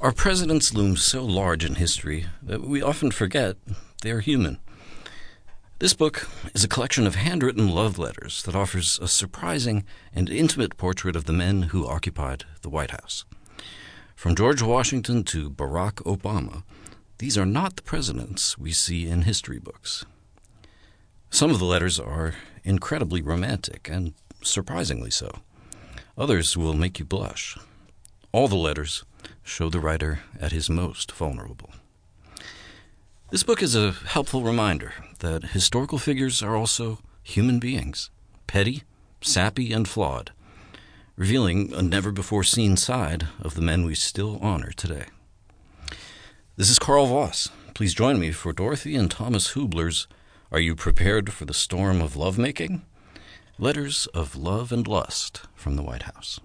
Our presidents loom so large in history that we often forget they are human. This book is a collection of handwritten love letters that offers a surprising and intimate portrait of the men who occupied the White House. From George Washington to Barack Obama, these are not the presidents we see in history books. Some of the letters are incredibly romantic, and surprisingly so. Others will make you blush. All the letters show the writer at his most vulnerable. This book is a helpful reminder that historical figures are also human beings, petty, sappy, and flawed, revealing a never-before-seen side of the men we still honor today. This is Carl Voss. Please join me for Dorothy and Thomas Hubler's Are You Prepared for the Storm of Lovemaking? Letters of Love and Lust from the White House.